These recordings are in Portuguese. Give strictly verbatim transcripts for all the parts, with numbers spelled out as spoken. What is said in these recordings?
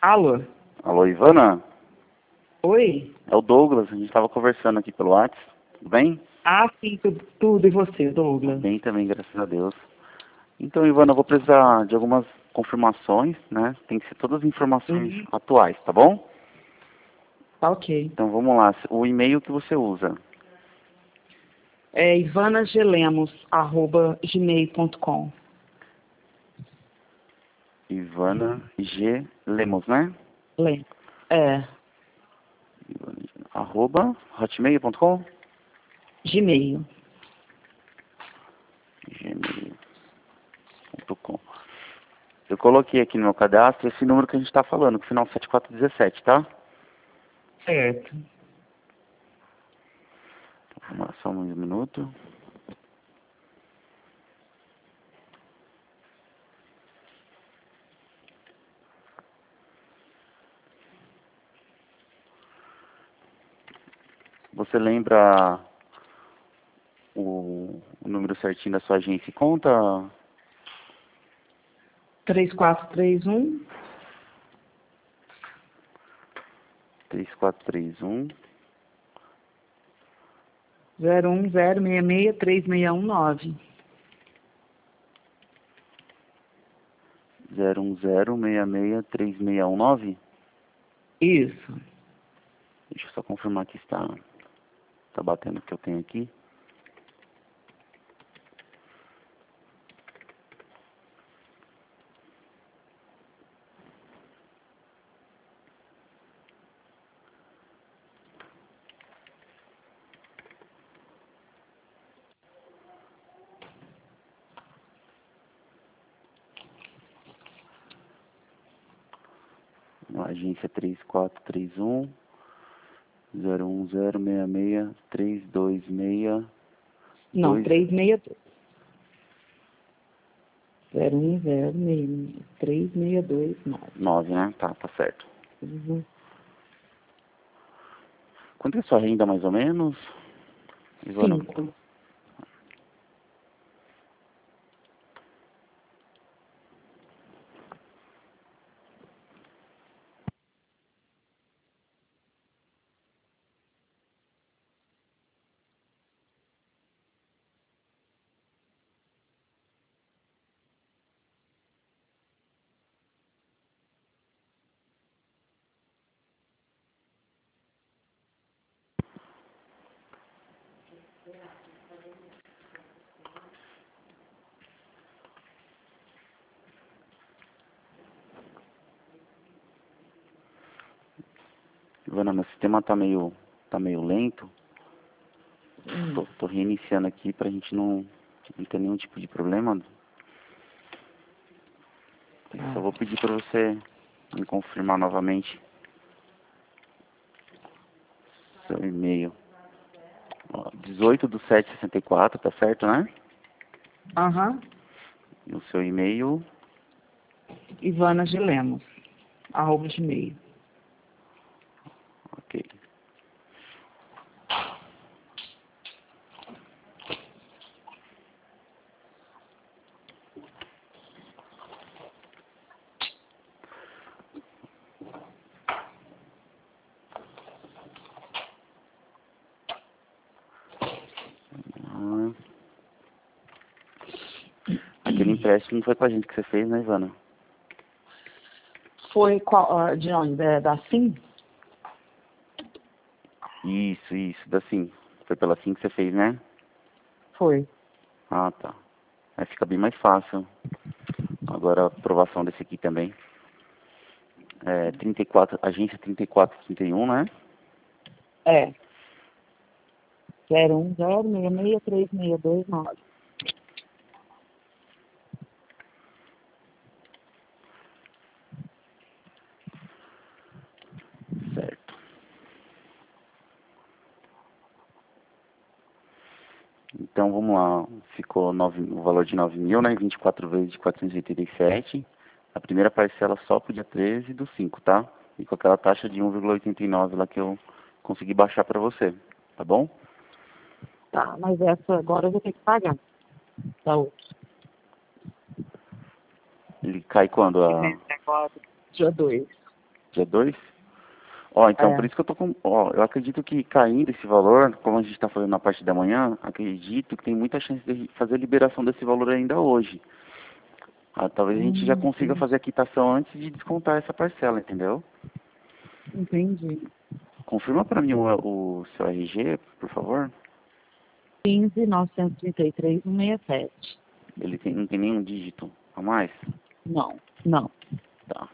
Alô? Alô, Ivana? Oi? É o Douglas, a gente estava conversando aqui pelo WhatsApp, tudo bem? Ah, sim, tudo, tudo. E você, Tudo Douglas? bem também, graças a Deus. Então, Ivana, eu vou precisar de algumas confirmações, né? Tem que ser todas as informações Uhum. atuais, tá bom? Tá ok. Então, vamos lá. O e-mail que você usa? É ivanagelemos, arroba gmail ponto com. Ivana G. Lemos, né? Lembra? É, Ivana G. Arroba hotmail ponto com? Gmail. gmail ponto com. Eu coloquei aqui no meu cadastro esse número que a gente está falando, com o final sete quatro um sete, tá? Certo. Vamos lá, só um minuto. Você lembra o, o número certinho da sua agência e conta? três quatro três um, três quatro três um, zero um zero seis seis três seis um nove. zero um zero seis seis três seis um nove. Isso. Deixa eu só confirmar que está, está batendo o que eu tenho aqui. A agência três quatro três um, zero um zero seis seis três dois seis Não, dois três seis dois. zero um zero seis três seis dois nove. nove, né? Tá, tá certo. Uhum. Quanto é a sua renda, mais ou menos, Ivana? Cinco. Ivana, meu sistema tá meio, tá meio lento. Hum. Tô, tô reiniciando aqui pra gente não, não ter nenhum tipo de problema. Só Ah. vou pedir pra você me confirmar novamente seu e-mail. Ó, dezoito do sete sessenta e quatro, tá certo, né? Aham. E o seu e-mail, ivanagelemos, arroba gmail. ok. Ah, aquele empréstimo não foi com a gente que você fez, né, Ivana? Foi qual, ah, de onde? É, da Sim? Isso, isso, da Sim. Foi pela Sim que você fez, né? Foi. Ah, tá. Aí fica bem mais fácil. Agora a aprovação desse aqui também. É trinta e quatro, agência trinta e quatro trinta e um, né? É. zero um zero seis seis três seis dois nove. Certo. Então vamos lá. Ficou nove, o valor de nove mil, né? vinte e quatro vezes de quatrocentos e oitenta e sete. A primeira parcela só pro dia treze do cinco, tá? E com aquela taxa de um vírgula oitenta e nove lá que eu consegui baixar pra você. Tá bom? Tá, mas essa agora eu vou ter que pagar. Tá outra. Ele cai quando? Que A... vence agora, dia dois. Dia dois? Ó, então, É. por isso que eu tô com... Ó, eu acredito que caindo esse valor, como a gente está fazendo na parte da manhã, acredito que tem muita chance de fazer a liberação desse valor ainda hoje. Ah, talvez a gente já Hum, consiga fazer a quitação antes de descontar essa parcela, entendeu? entendi. Confirma para mim o, o seu R G, por favor. quinze, novecentos e trinta e três, cento e sessenta e sete. Ele tem, não tem nenhum dígito a mais? Não, não. Tá.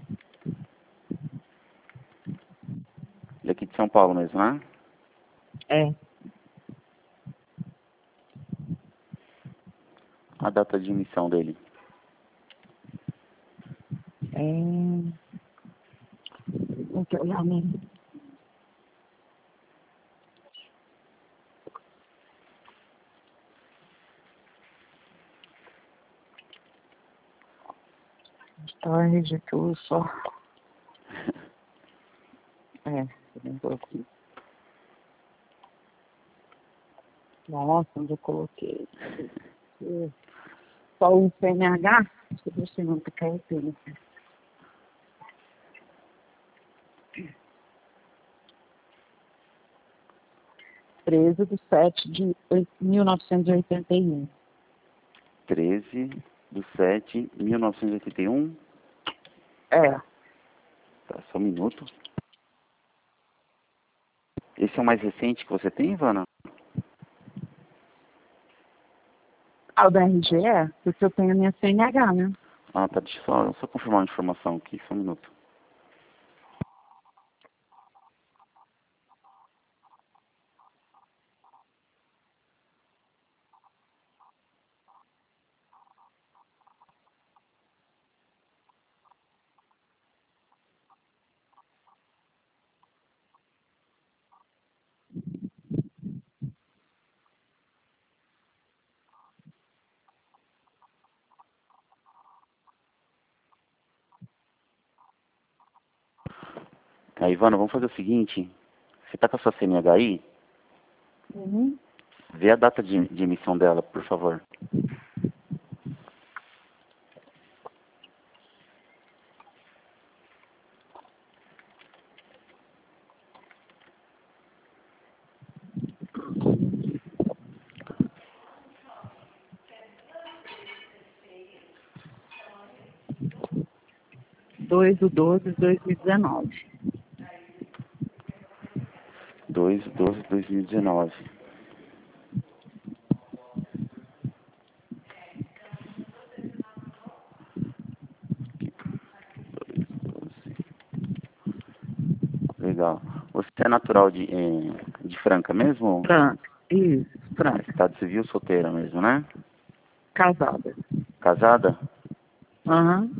Ele é aqui de São Paulo mesmo, né? É. A data de emissão dele. É. Tem que olhar mesmo. Tá, R G que eu uso só. É, eu coloquei. Nossa, onde eu coloquei? Só o C N H? Deixa eu ver se não fica aí. treze de sete de mil novecentos e oitenta e um. treze de sete de mil novecentos e oitenta e um. É. Tá, só um minuto. Esse é o mais recente que você tem, Ivana? Ah, o da R G é? Porque eu tenho a minha C N H, né? Ah, tá, deixa eu só, só confirmar uma informação aqui, só um minuto. Tá, Ivana, vamos fazer o seguinte. Você tá com a sua C N H aí? Uhum. Vê a data de, de emissão dela, por favor. dois do doze de dois mil e dezenove. dois de doze de dois mil e dezenove. Legal. Você é natural de, eh, de Franca mesmo? Franca. Isso, Ah, Franca. estado civil solteira mesmo, né? Casada. Casada? Aham.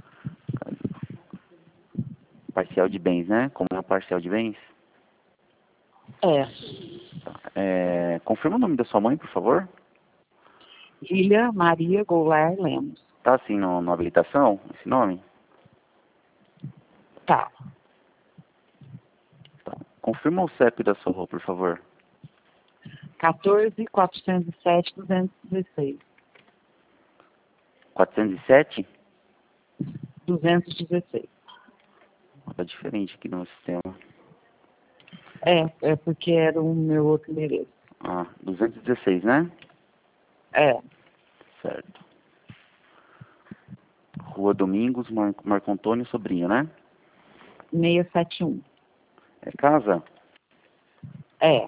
Parcial de bens, né? Como é parcial de bens? É. Tá. É, confirma o nome da sua mãe, por favor. Ilha Maria Goulart Lemos. Tá assim no, na habilitação, esse nome? Tá. Tá. Confirma o C E P da sua rua, por favor. quatorze, quatrocentos e sete, duzentos e dezesseis. quatrocentos e sete? duzentos e dezesseis. Tá diferente aqui no sistema. É, é porque era o meu outro endereço. Ah, duzentos e dezesseis, né? É. Certo. Rua Domingos, Mar Marco Antônio Sobrinho, né? seiscentos e setenta e um. É casa? É.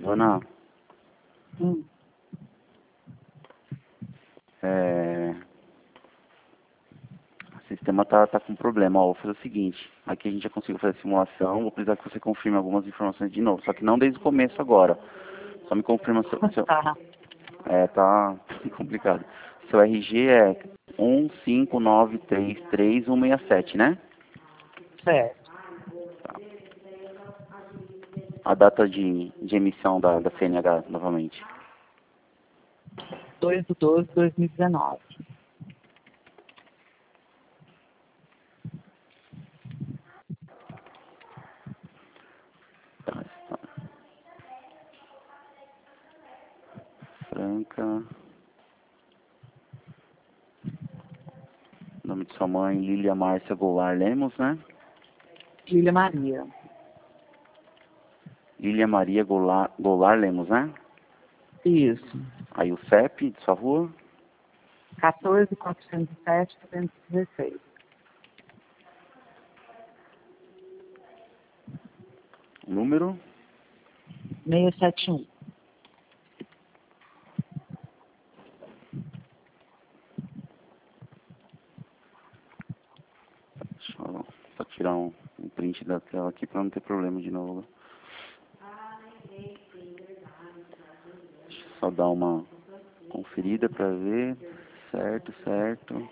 Ivana, Hum. é... o sistema tá, tá com problema. Ó, vou fazer o seguinte. Aqui a gente já conseguiu fazer a simulação. Vou precisar que você confirme algumas informações de novo. Só que não desde o começo agora. Só me confirma seu... seu... Tá, É, tá complicado. Seu R G é um cinco nove três três um seis sete, né? certo. A data de, de emissão da, da C N H, novamente. dois de doze de dois mil e dezenove. Tá, está. Franca. Nome de sua mãe, Lília Márcia Goulart Lemos, né? Lília Maria. Lília Maria Goulart, Goulart Lemos, né? Isso. Aí o C E P de sua rua. quatorze, quatrocentos e sete, trezentos e dezesseis. O número. seiscentos e setenta e um. Deixa eu só tirar um, um print da tela aqui para não ter problema de novo. Deixa eu só dar uma conferida para ver. Certo, certo.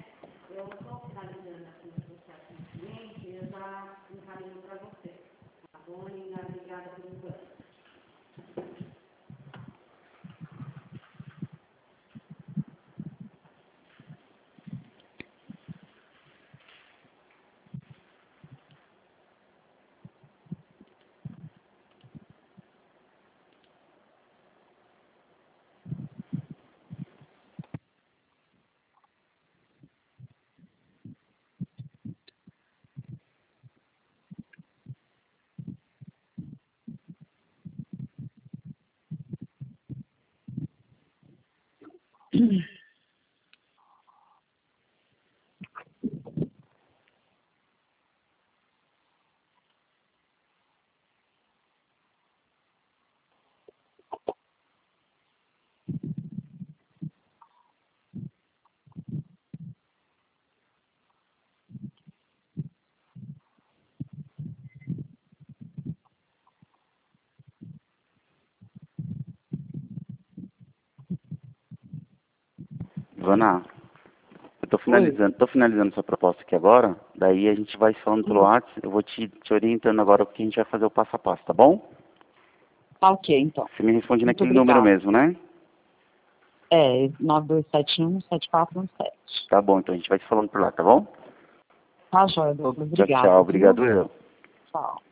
Ivana, eu tô finalizando, tô finalizando sua proposta aqui agora. Daí a gente vai falando pelo WhatsApp. Eu vou te, te orientando agora porque a gente vai fazer o passo a passo, tá bom? Tá ok, então. Você me responde Muito naquele número obrigada. mesmo, né? É, nove dois sete um, sete quatro um sete. Tá bom, então a gente vai se falando por lá, tá bom? Tá, joia, Douglas. Tchau, Obrigada, tchau. viu? Obrigado eu. Tchau.